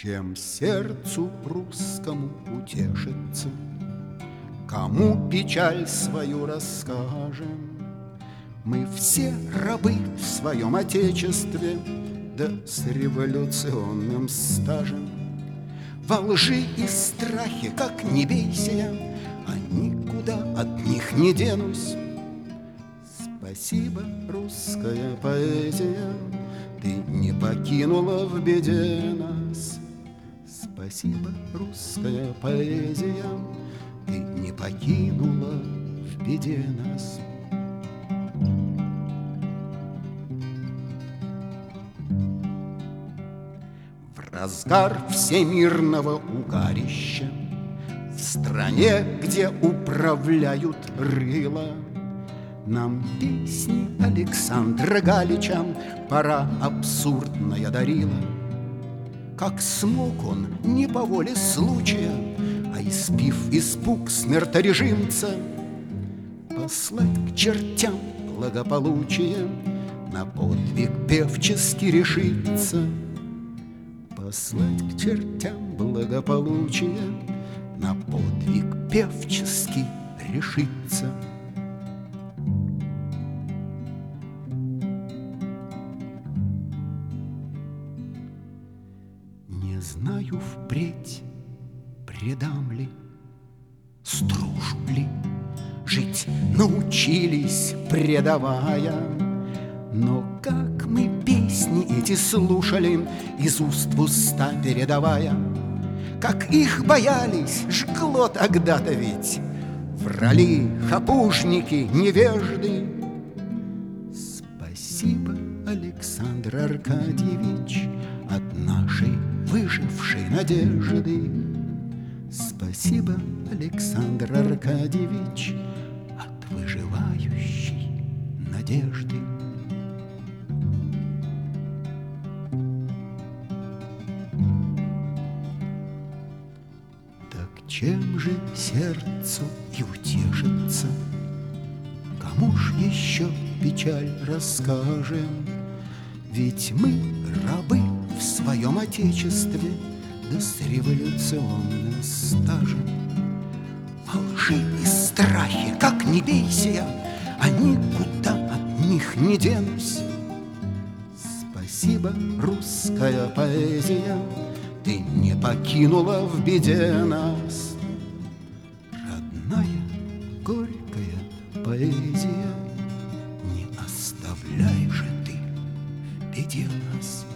Чем сердцу русскому утешиться, кому печаль свою расскажем? Мы все рабы в своем отечестве, да с революционным стажем. Во лжи и страхе, как не бейся я, а никуда от них не денусь. Спасибо, русская поэзия, ты не покинула в беде нас. Спасибо, русская поэзия, ты не покинула в беде нас. В разгар всемирного угарища, в стране, где управляют рыла, нам песни Александра Галича пора абсурдная дарила. Как смог он не по воле случая, а испив испуг смерторежимца, послать к чертям благополучие, на подвиг певчески решиться. Послать к чертям благополучие, на подвиг певчески решиться. Не знаю впредь, предам ли, стружу ли, жить научились, предавая. Но как мы песни эти слушали, из уст в уста передавая, как их боялись, жгло тогда-то ведь, врали хапужники, невежды. Спасибо, Александр Аркадьевич, от нашей выжившей надежды. Спасибо, Александр Аркадьевич, от выживающей надежды. Так чем же сердцу и утешиться? Кому ж еще печаль расскажем? Ведь мы рабы в своем отечестве, да с революционным стажем. Во лжи и страхе, как не бейся я, а никуда от них не денусь. Спасибо, русская поэзия, ты не покинула в беде нас. Родная, горькая поэзия, не оставляй же ты в беде нас.